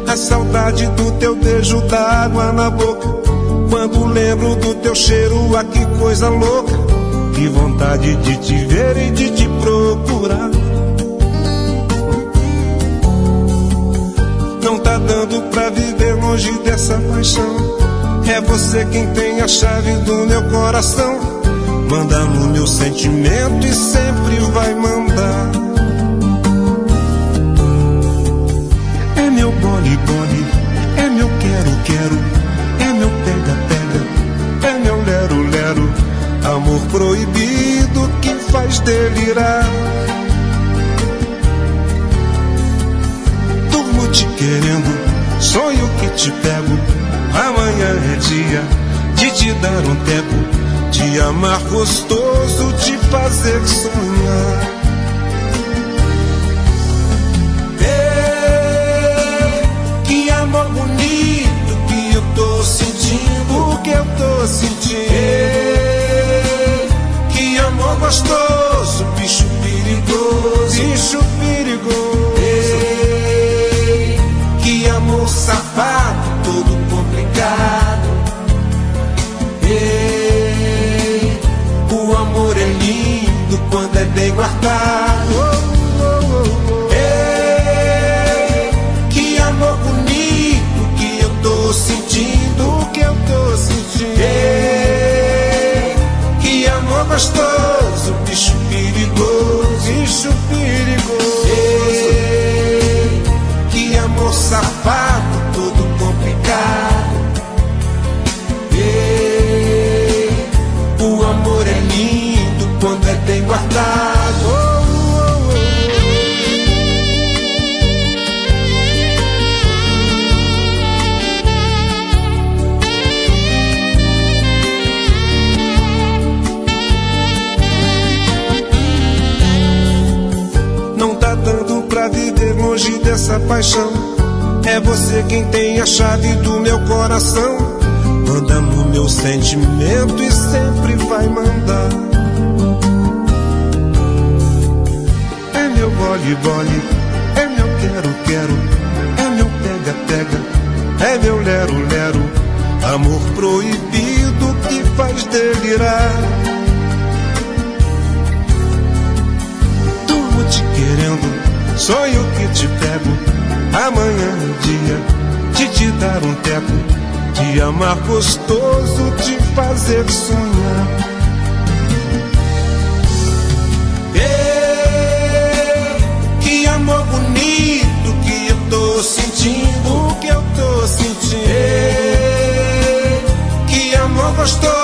A saudade do teu beijo dá água na boca. Quando lembro do teu cheiro, ah, que coisa louca. Que vontade de te ver e de te procurar. Não tá dando pra viver longe dessa paixão. É você quem tem a chave do meu coração. Manda no meu sentimento e sempre vai mandar. É meu bole-bole, é meu quero-quero, é meu pega-pega, é meu lero-lero. Amor proibido que faz delirar. Durmo te querendo, sonho que te pego. Amanhã é dia de te dar um teco, de amar gostoso, te fazer sonhar. Que amor bonito que eu tô sentindo, o que eu tô sentindo. Que amor gostoso, bicho perigoso, bicho perigoso. Que amor safado, todo complicado. O amor é lindo quando é bem guardado. Que amor bonito que eu tô sentindo, o que eu tô sentindo. Que amor gostoso, bicho perigoso, bicho perigoso. Que amor safado, todo complicado. O amor é lindo quando é bem guardado. Não tá dando pra viver longe dessa paixão. É você quem tem a chave do meu coração. Manda no meu sentimento e sempre vai mandar. É meu bole-bole, é meu quero-quero, é meu pega-pega, é meu lero-lero. Amor proibido que faz delirar. Durmo te querendo, sonho que te pego. Amanhã é dia de te dar um teco, de amar gostoso, te fazer sonhar. Que amor bonito que eu tô sentindo, o que eu tô sentindo. Que amor gostoso,